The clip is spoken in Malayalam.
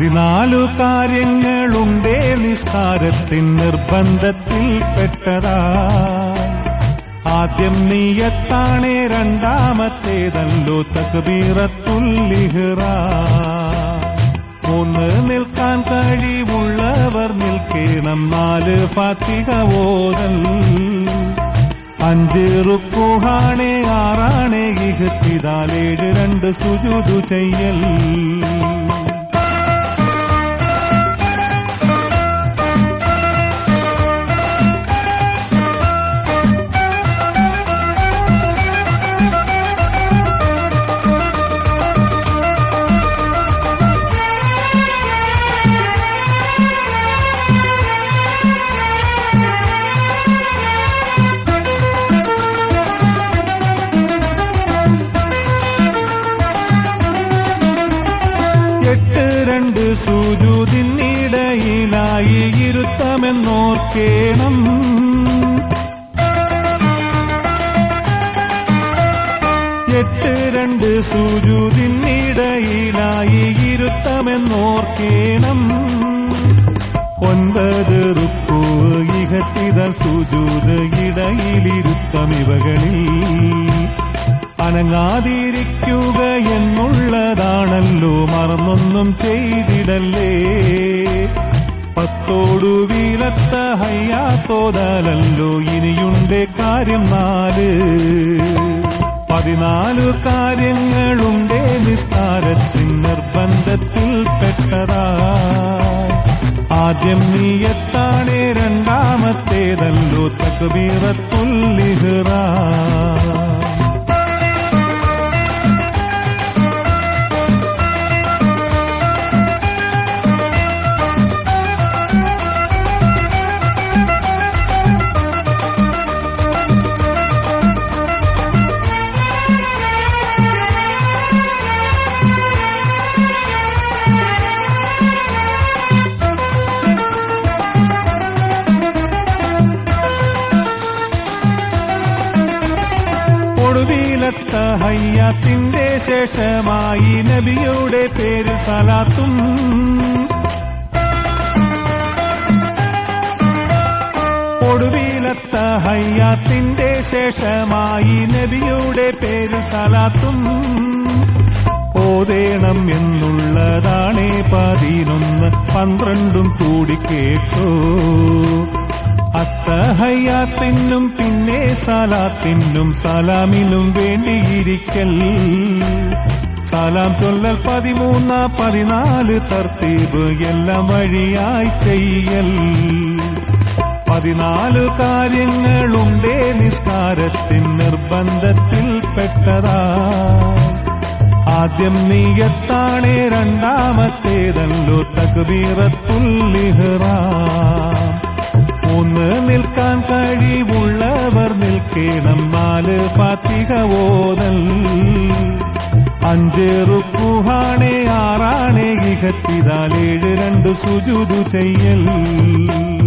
14 കാര്യങ്ങളുണ്ടേ നിസ്കാരത്തിൻ നിർബന്ധത്തിൽ പെട്ടതാ. ആദ്യം നിയ്യത്താണേ, രണ്ടാമത്തേതല്ലോ തക്ബീറത്തുൽ ഇഹ്റാം. 3 നിൽക്കാൻ കഴിവുള്ളവർ നിൽക്കണം, 4 ഫാത്തിഹ ഓതൽ, 5 റുക്കൂഹാണേ, 6 ഇഹ്തിദാൽ, 7 2 സുജൂദ് ചെയ്യൽ. സുജൂദിനിടയിലായി ഇരുത്തമെന്നോർക്കേണം. 8 സുജൂദിനിടയിലായി ഇരുത്തമെന്നോർക്കേണം. 9 റുക്കൂ, ഇഹ്തിദാൽ, സുജൂദ്, ഇടയിലിരുത്തം. ഇവകളിൽ അനങ്ങാതിരിക്കുക എന്നുള്ളതാണല്ലോ, മറന്നൊന്നും ചെയ്തിടല്ലേ. 10 വീലത്ത ഹയ്യാത്തോതലല്ലോ, ഇനിയുണ്ട് കാര്യം 4. 14 കാര്യങ്ങളുണ്ടേ നിസ്കാരത്തിൻ നിർബന്ധത്തിൽ പെട്ടതാ. ആദ്യം നിയ്യത്താണേ, രണ്ടാമത്തേതല്ലോ തക്ബീറത്തുൽ ഇഹ്റാം. ഒടുവിലത്ത ഹയ്യാത്തിന്റെ ശേഷമായി നബിയുടെ പേരിൽ സലാത്തും. ഒടുവിലത്ത ഹയ്യാത്തിന്റെ ശേഷമായി നബിയുടെ പേരിൽ സലാത്തും ഓതേണം എന്നുള്ളതാണേ. 11 12 കൂടി കേട്ടോ. അത്തഹയ്യാത്തിനും പിന്നെ സലാത്തിനും സലാമിനും വേണ്ടിയിരിക്കൽ. സലാം ചൊല്ലൽ 13 14 തർത്തീബ് എല്ലാം വഴിയായി ചെയ്യൽ. 14 കാര്യങ്ങളുണ്ടേ നിസ്കാരത്തിൻ നിർബന്ധത്തിൽ പെട്ടതാ. ആദ്യം നിയ്യത്താണേ, രണ്ടാമത്തേതല്ലോ തക്ബീറത്തുൽ ഇഹ്റാം. 3 നിൽക്കാൻ കഴിവുള്ളവർ നിൽക്കണം, 4 ഫാത്തിഹ ഓതൽ, 5 റുക്കൂഹാണേ, 6 ഇഹ്തിദാൽ, 7 2 സുജൂദ് ചെയ്യൽ.